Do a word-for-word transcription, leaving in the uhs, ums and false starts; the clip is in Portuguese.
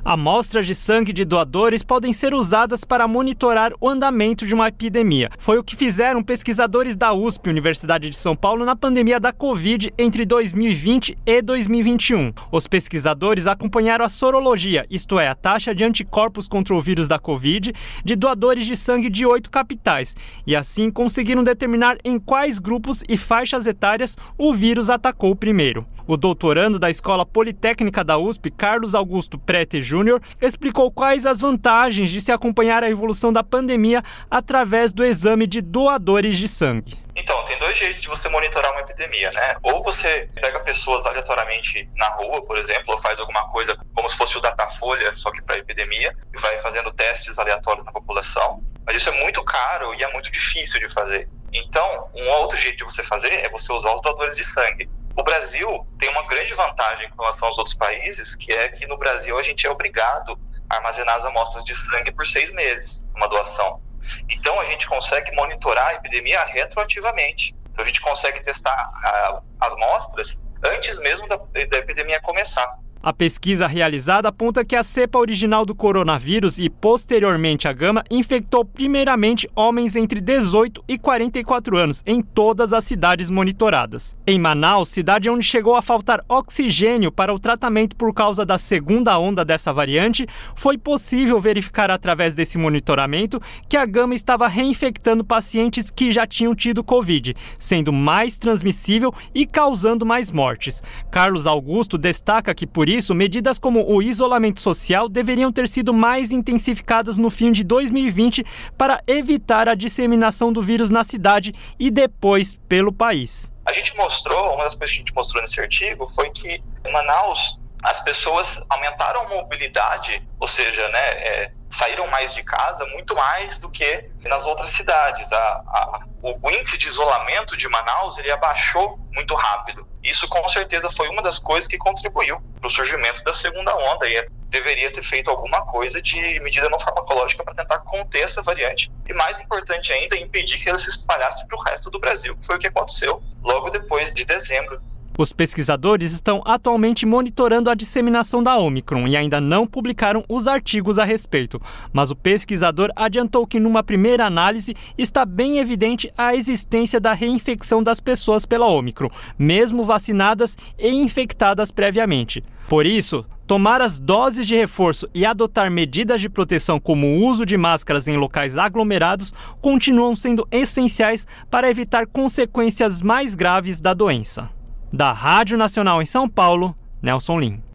Amostras de sangue de doadores podem ser usadas para monitorar o andamento de uma epidemia. Foi o que fizeram pesquisadores da U S P, Universidade de São Paulo, na pandemia da Covid entre dois mil e vinte e dois mil e vinte e um. Os pesquisadores acompanharam a sorologia, isto é, a taxa de anticorpos contra o vírus da Covid, de doadores de sangue de oito capitais, e assim conseguiram determinar em quais grupos e faixas etárias o vírus atacou primeiro. O doutorando da Escola Politécnica da U S P, Carlos Augusto Prete Júnior, explicou quais as vantagens de se acompanhar a evolução da pandemia através do exame de doadores de sangue. Então, tem dois jeitos de você monitorar uma epidemia, né? Ou você pega pessoas aleatoriamente na rua, por exemplo, ou faz alguma coisa como se fosse o Datafolha, só que para epidemia, e vai fazendo testes aleatórios na população. Mas isso é muito caro e é muito difícil de fazer. Então, um outro jeito de você fazer é você usar os doadores de sangue. O Brasil tem uma grande vantagem com relação aos outros países, que é que no Brasil a gente é obrigado a armazenar as amostras de sangue por seis meses, uma doação. Então a gente consegue monitorar a epidemia retroativamente. Então a gente consegue testar a, as amostras antes mesmo da, da epidemia começar. A pesquisa realizada aponta que a cepa original do coronavírus e, posteriormente, a gama, infectou primeiramente homens entre dezoito e quarenta e quatro anos, em todas as cidades monitoradas. Em Manaus, cidade onde chegou a faltar oxigênio para o tratamento por causa da segunda onda dessa variante, foi possível verificar através desse monitoramento que a gama estava reinfectando pacientes que já tinham tido Covid, sendo mais transmissível e causando mais mortes. Carlos Augusto destaca que, por isso, medidas como o isolamento social deveriam ter sido mais intensificadas no fim de dois mil e vinte para evitar a disseminação do vírus na cidade e depois pelo país. A gente mostrou, uma das coisas que a gente mostrou nesse artigo foi que em Manaus as pessoas aumentaram a mobilidade, ou seja, né, é, saíram mais de casa muito mais do que nas outras cidades. A, a, o, o índice de isolamento de Manaus ele abaixou muito rápido. Isso com certeza foi uma das coisas que contribuiu para o surgimento da segunda onda e deveria ter feito alguma coisa de medida não farmacológica para tentar conter essa variante e, mais importante ainda, impedir que ela se espalhasse para o resto do Brasil, que foi o que aconteceu logo depois de dezembro. Os pesquisadores estão atualmente monitorando a disseminação da Ômicron e ainda não publicaram os artigos a respeito. Mas o pesquisador adiantou que, numa primeira análise, está bem evidente a existência da reinfecção das pessoas pela Ômicron, mesmo vacinadas e infectadas previamente. Por isso, tomar as doses de reforço e adotar medidas de proteção como o uso de máscaras em locais aglomerados continuam sendo essenciais para evitar consequências mais graves da doença. Da Rádio Nacional em São Paulo, Nelson Lim.